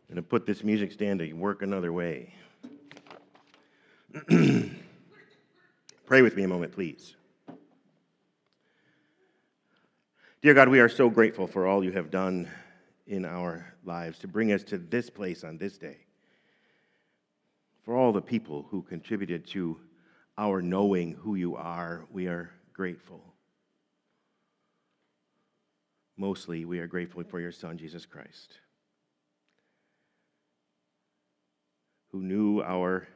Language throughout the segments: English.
I'm going to put this music stand to work another way. Pray with me a moment, please. Dear God, we are so grateful for all you have done in our lives to bring us to this place on this day. For all the people who contributed to our knowing who you are, we are grateful. Mostly, we are grateful for your Son, Jesus Christ, who knew our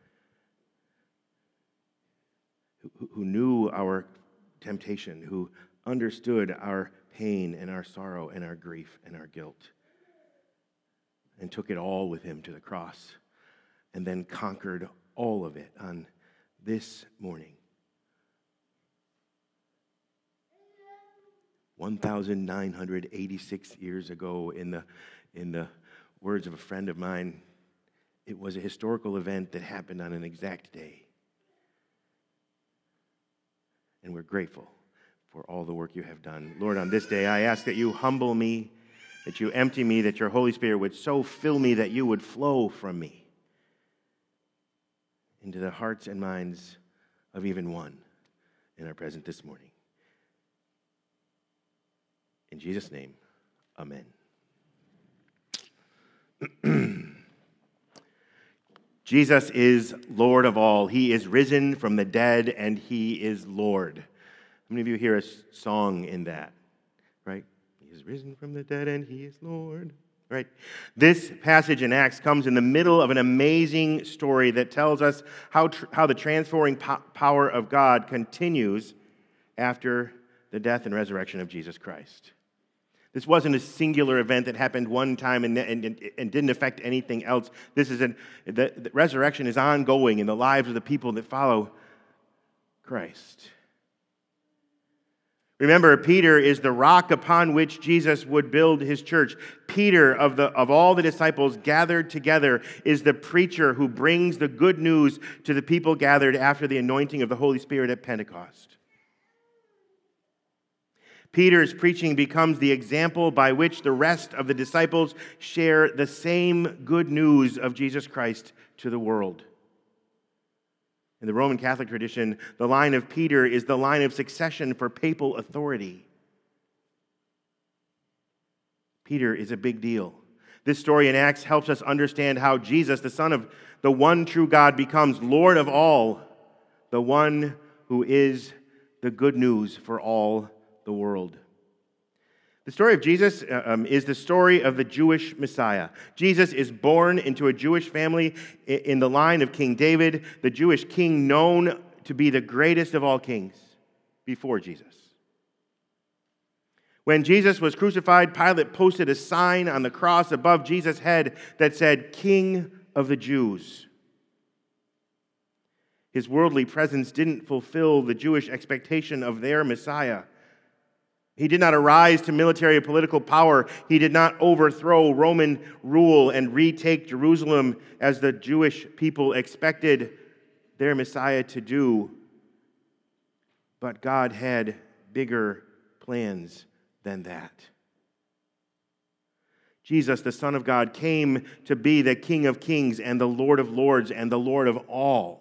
temptation, who understood our pain and our sorrow and our grief and our guilt, and took it all with him to the cross, and then conquered all of it on this morning. 1,986 years ago, in the words of a friend of mine, it was a historical event that happened on an exact day. And we're grateful for all the work you have done. Lord, on this day, I ask that you humble me, that you empty me, that your Holy Spirit would so fill me that you would flow from me into the hearts and minds of even one in our present this morning. In Jesus' name, amen. Jesus is Lord of all. He is risen from the dead, and he is Lord. How many of you hear a song in that? Right? He is risen from the dead, and he is Lord. Right? This passage in Acts comes in the middle of an amazing story that tells us how the transforming power of God continues after the death and resurrection of Jesus Christ. This wasn't a singular event that happened one time and didn't affect anything else. The resurrection is ongoing in the lives of the people that follow Christ. Remember, Peter is the rock upon which Jesus would build his church. Peter, of all the disciples gathered together, is the preacher who brings the good news to the people gathered after the anointing of the Holy Spirit at Pentecost. Peter's preaching becomes the example by which the rest of the disciples share the same good news of Jesus Christ to the world. In the Roman Catholic tradition, the line of Peter is the line of succession for papal authority. Peter is a big deal. This story in Acts helps us understand how Jesus, the Son of the one true God, becomes Lord of all, the one who is the good news for all the world. The story of Jesus is the story of the Jewish Messiah. Jesus is born into a Jewish family in the line of King David, the Jewish king known to be the greatest of all kings before Jesus. When Jesus was crucified, Pilate posted a sign on the cross above Jesus' head that said, "King of the Jews." His worldly presence didn't fulfill the Jewish expectation of their Messiah. He did not arise to military or political power. He did not overthrow Roman rule and retake Jerusalem as the Jewish people expected their Messiah to do. But God had bigger plans than that. Jesus, the Son of God, came to be the King of Kings and the Lord of Lords and the Lord of all.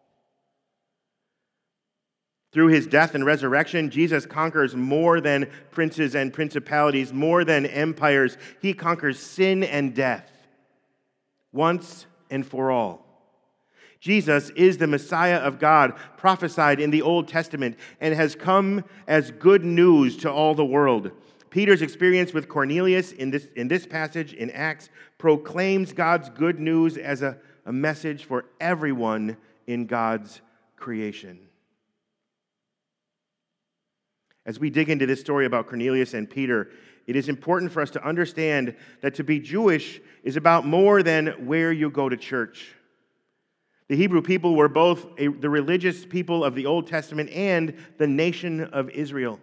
Through his death and resurrection, Jesus conquers more than princes and principalities, more than empires. He conquers sin and death once and for all. Jesus is the Messiah of God, prophesied in the Old Testament, and has come as good news to all the world. Peter's experience with Cornelius in this passage in Acts proclaims God's good news as a message for everyone in God's creation. As we dig into this story about Cornelius and Peter, it is important for us to understand that to be Jewish is about more than where you go to church. The Hebrew people were both the religious people of the Old Testament and the nation of Israel.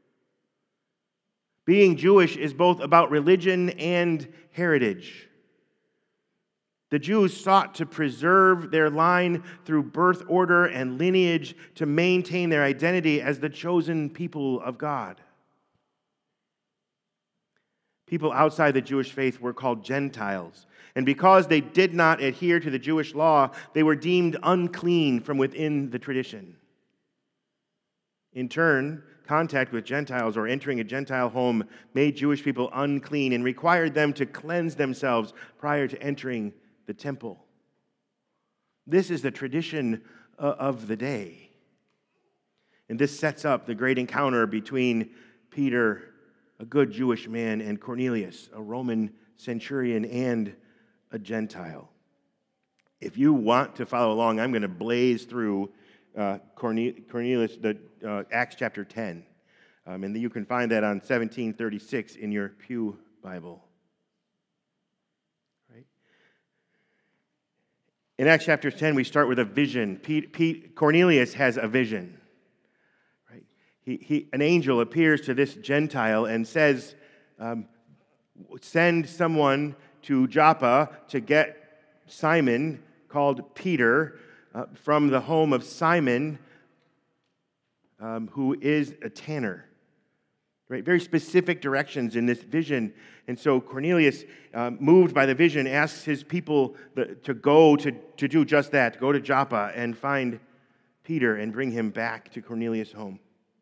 Being Jewish is both about religion and heritage. The Jews sought to preserve their line through birth order and lineage to maintain their identity as the chosen people of God. people outside the Jewish faith were called Gentiles. And because they did not adhere to the Jewish law, they were deemed unclean from within the tradition. In turn, contact with Gentiles or entering a Gentile home made Jewish people unclean and required them to cleanse themselves prior to entering the temple. This is the tradition of the day. And this sets up the great encounter between Peter, a good Jewish man, and Cornelius, a Roman centurion and a Gentile. If you want to follow along, I'm going to blaze through Cornelius, Acts chapter 10. And you can find that on 1736 in your Pew Bible. Right? In Acts chapter 10, we start with a vision. Cornelius has a vision. Right? An angel appears to this Gentile and says, send someone to Joppa to get Simon, called Peter, from the home of Simon, who is a tanner. Right? Very specific directions in this vision. And so Cornelius, moved by the vision, asks his people to go to do just that, to go to Joppa and find Peter and bring him back to Cornelius' home.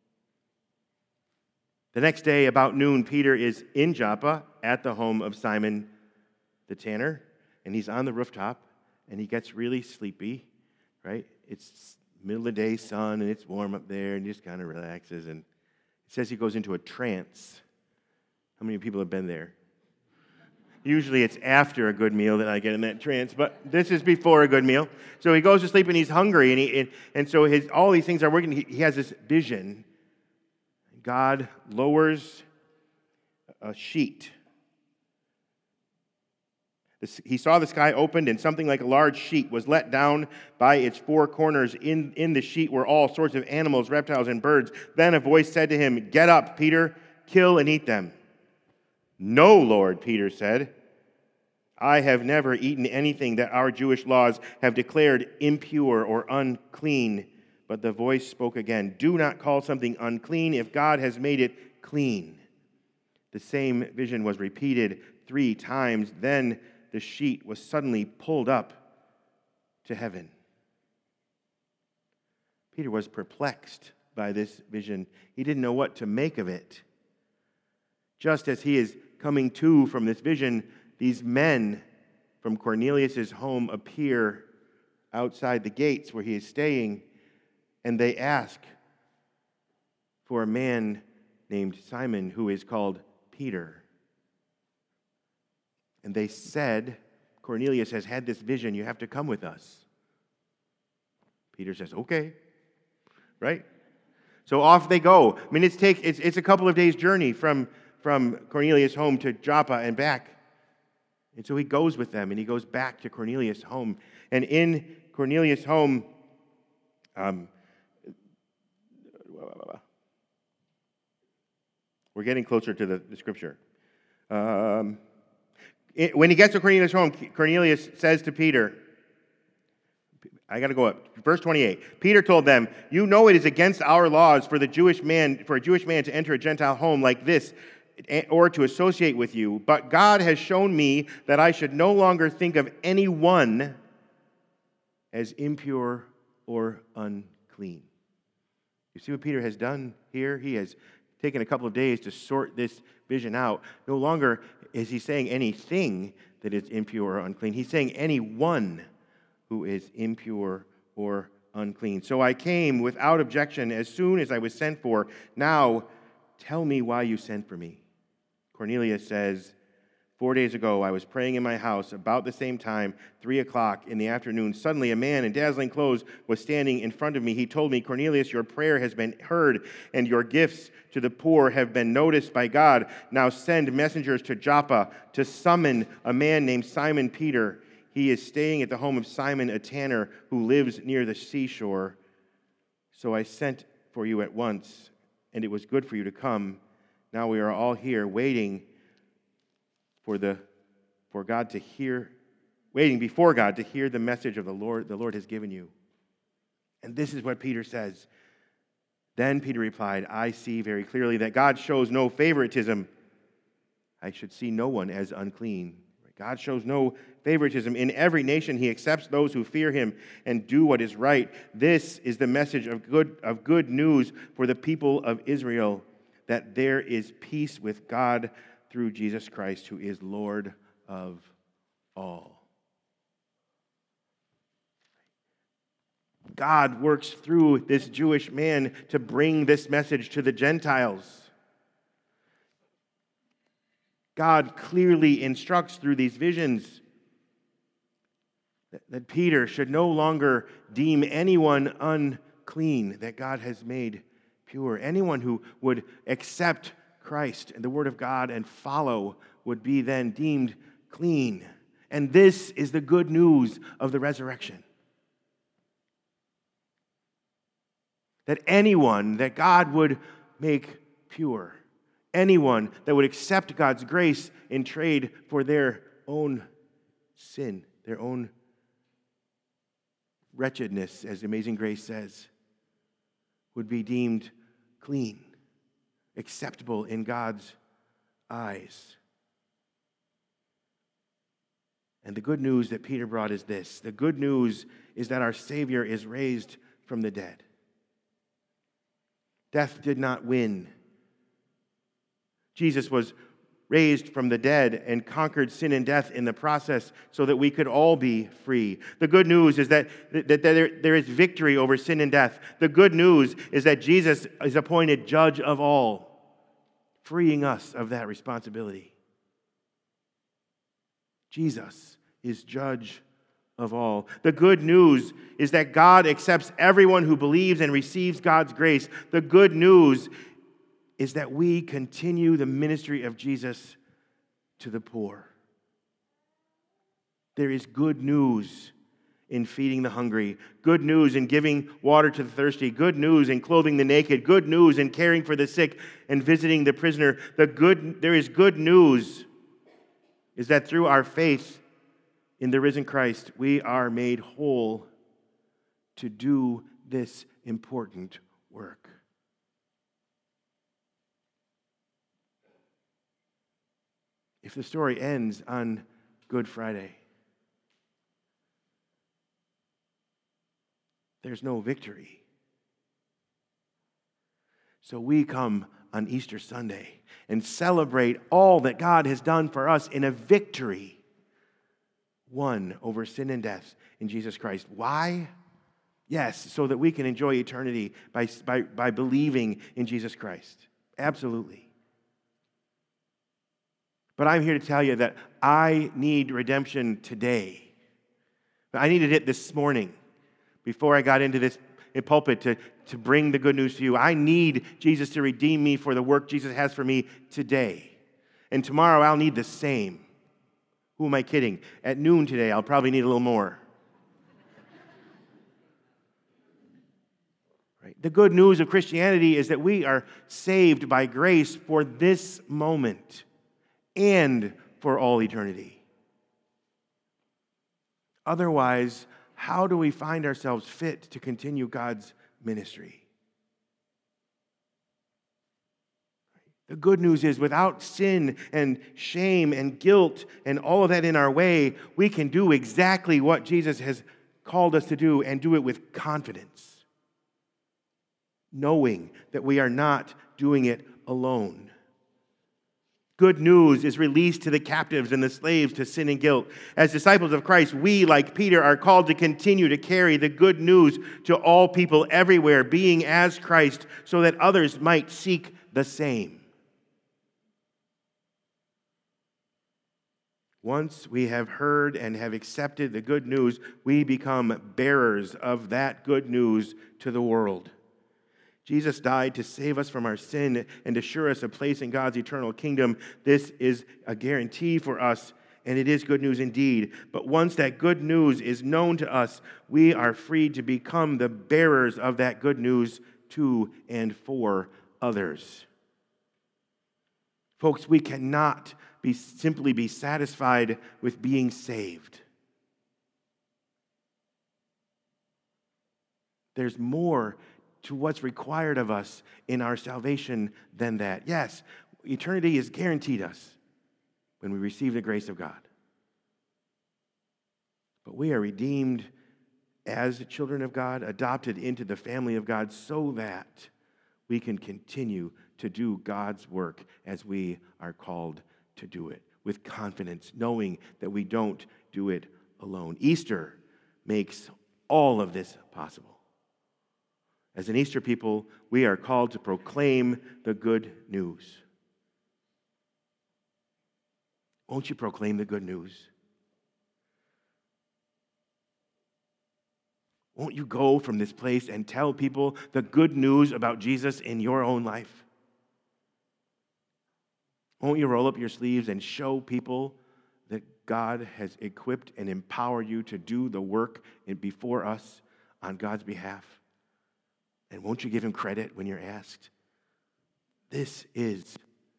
The next day, about noon, Peter is in Joppa at the home of Simon the tanner, and he's on the rooftop, and he gets really sleepy, right? It's middle of the day sun, and it's warm up there, and he just kind of relaxes, and it says he goes into a trance. How many people have been there? Usually it's after a good meal that I get in that trance, but this is before a good meal. So he goes to sleep, and he's hungry, and so all these things are working. He has this vision. God lowers a sheet. He saw the sky opened, and something like a large sheet was let down by its four corners. In the sheet were all sorts of animals, reptiles, and birds. Then a voice said to him, "Get up, Peter, kill and eat them." "No, Lord," Peter said. "I have never eaten anything that our Jewish laws have declared impure or unclean." But the voice spoke again, "Do not call something unclean if God has made it clean." The same vision was repeated 3 times. Then the sheet was suddenly pulled up to heaven. Peter was perplexed by this vision. He didn't know what to make of it. Just as he is coming to from this vision, these men from Cornelius' home appear outside the gates where he is staying, and they ask for a man named Simon who is called Peter. And they said, "Cornelius has had this vision. You have to come with us." Peter says, "Okay." Right? So off they go. I mean, it's a couple of days' journey from Cornelius' home to Joppa and back. And so he goes with them, and he goes back to Cornelius' home. And in Cornelius' home, we're getting closer to the scripture. When he gets to Cornelius' home, Cornelius says to Peter, I got to go up. Verse 28. Peter told them, "You know it is against our laws for a Jewish man to enter a Gentile home like this or to associate with you. But God has shown me that I should no longer think of anyone as impure or unclean." You see what Peter has done here? He has taken a couple of days to sort this vision out. No longer is he saying anything that is impure or unclean. He's saying anyone who is impure or unclean. "So I came without objection as soon as I was sent for. Now tell me why you sent for me." Cornelius says, 4 days ago, I was praying in my house about the same time, 3 o'clock in the afternoon. Suddenly, a man in dazzling clothes was standing in front of me. He told me, "Cornelius, your prayer has been heard, and your gifts to the poor have been noticed by God. Now send messengers to Joppa to summon a man named Simon Peter. He is staying at the home of Simon, a tanner, who lives near the seashore." So I sent for you at once, and it was good for you to come. Now we are all here waiting before God to hear the message of the Lord has given you. And this is what Peter says. Then Peter replied, "I see very clearly that God shows no favoritism. I should see no one as unclean. God shows no favoritism. In every nation, he accepts those who fear him and do what is right. This is the message of good news for the people of Israel, that there is peace with God through Jesus Christ, who is Lord of all. God works through this Jewish man to bring this message to the Gentiles. God clearly instructs through these visions that Peter should no longer deem anyone unclean that God has made pure. Anyone who would accept Christ and the Word of God and follow would be then deemed clean. And this is the good news of the resurrection. That anyone that God would make pure, anyone that would accept God's grace in trade for their own sin, their own wretchedness, as Amazing Grace says, would be deemed clean, acceptable in God's eyes. And the good news that Peter brought is this. The good news is that our Savior is raised from the dead. Death did not win. Jesus was raised from the dead and conquered sin and death in the process so that we could all be free. The good news is that there is victory over sin and death. The good news is that Jesus is appointed judge of all, freeing us of that responsibility. Jesus is judge of all. The good news is that God accepts everyone who believes and receives God's grace. The good news is that we continue the ministry of Jesus to the poor. There is good news in feeding the hungry, good news in giving water to the thirsty, good news in clothing the naked, good news in caring for the sick and visiting the prisoner. There is good news is that through our faith in the risen Christ, we are made whole to do this important work. If the story ends on Good Friday, there's no victory. So we come on Easter Sunday and celebrate all that God has done for us in a victory won over sin and death in Jesus Christ. Why? Yes, so that we can enjoy eternity by believing in Jesus Christ. Absolutely. But I'm here to tell you that I need redemption today. I needed it this morning before I got into this pulpit to bring the good news to you. I need Jesus to redeem me for the work Jesus has for me today. And tomorrow I'll need the same. Who am I kidding? At noon today, I'll probably need a little more. Right? The good news of Christianity is that we are saved by grace for this moment and for all eternity. Otherwise, how do we find ourselves fit to continue God's ministry? The good news is without sin and shame and guilt and all of that in our way, we can do exactly what Jesus has called us to do and do it with confidence, knowing that we are not doing it alone. Good news is released to the captives and the slaves to sin and guilt. As disciples of Christ, we, like Peter, are called to continue to carry the good news to all people everywhere, being as Christ, so that others might seek the same. Once we have heard and have accepted the good news, we become bearers of that good news to the world. Jesus died to save us from our sin and assure us a place in God's eternal kingdom. This is a guarantee for us, and it is good news indeed. But once that good news is known to us, we are free to become the bearers of that good news to and for others. Folks, we cannot simply be satisfied with being saved. There's more to what's required of us in our salvation than that. Yes, eternity is guaranteed us. when we receive the grace of God. But we are redeemed as children of God, adopted into the family of God so that we can continue to do God's work as we are called to do it with confidence, knowing that we don't do it alone. Easter makes all of this possible. As an Easter people, we are called to proclaim the good news. Won't you proclaim the good news? Won't you go from this place and tell people the good news about Jesus in your own life? Won't you roll up your sleeves and show people that God has equipped and empowered you to do the work before us on God's behalf? And won't you give him credit when you're asked? This is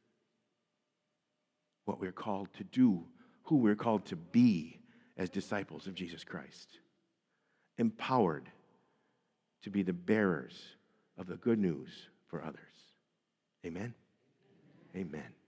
what we're called to do, who we're called to be as disciples of Jesus Christ. Empowered to be the bearers of the good news for others. Amen? Amen.